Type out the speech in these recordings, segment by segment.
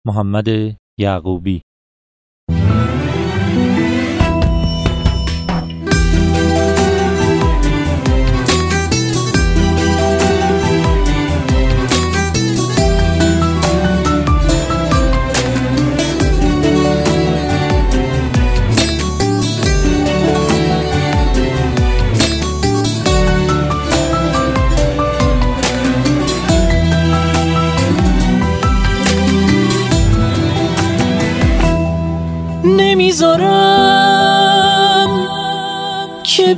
محمد یعقوبی. نمیذارم که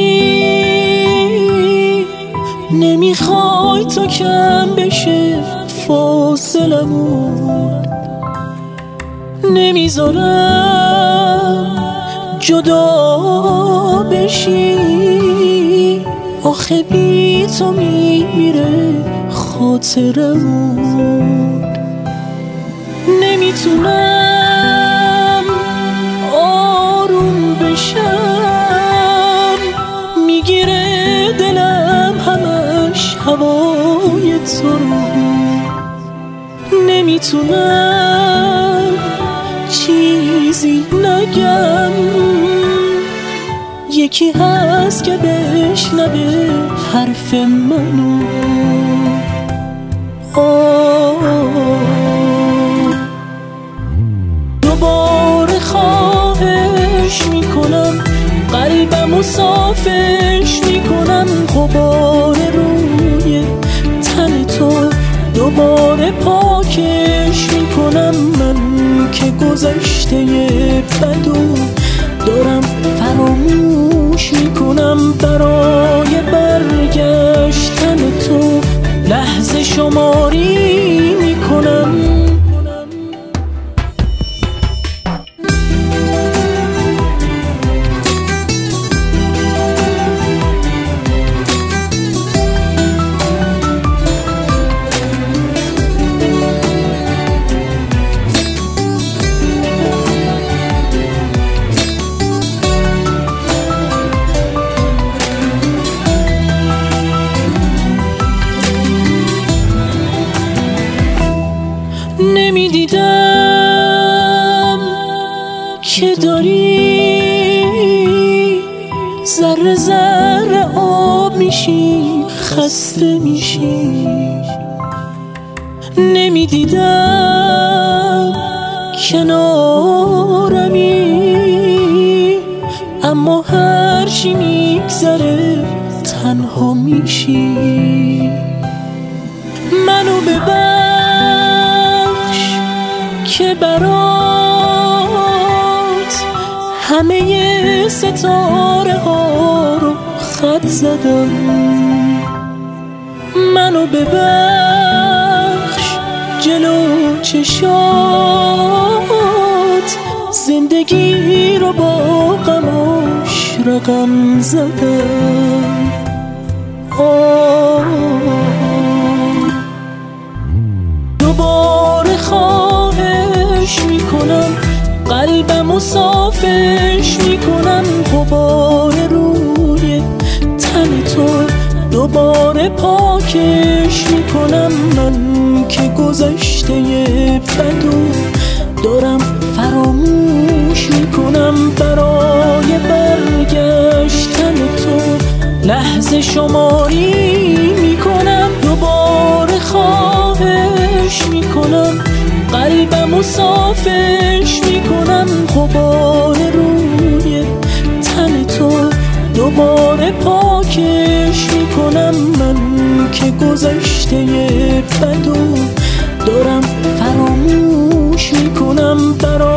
بری، نمیخوای تا کم بشه فاصلمون، نمیذارم جدا بشی، آخه بی تو میمیره خاطرمون. نمیتونم آروم بشم، میگیره دلم همش هوای تو رو، نمیتونم چیزی نگم، یکی هست که بشنوه حرف منو. دوباره خواهش میکنم، قلبمو صافش میکنم، غبار روی تن تو دوباره پاکش میکنم. من که گذشته بدو دارم فراموش میکنم، برای برگشتن تو لحظه شماری میکنم. نمیدیدم که داری ذره ذره آب میشی، خسته میشی. نمیدیدم کنارمی، اما هرچی میگذره تنها میشی. منو ببخش که برات همه ستاره ها رو خط زدم. منو ببخش جلو چشات زندگی رو با غماش رقم زدم. دوباره خواهش میکنم، قلبمو صافش میکنم، غبار روی تن تو دوباره پاکش میکنم. من که گذشته بدو دارم فراموش میکنم، برای برگشتن تو لحظه شماری میکنم. دوباره خواهش میکنم، قلبمو صافش میکنم، غبار روی تن تو دوباره پاکش میکنم. من که گذشته بدو دارم فراموش میکنم، برای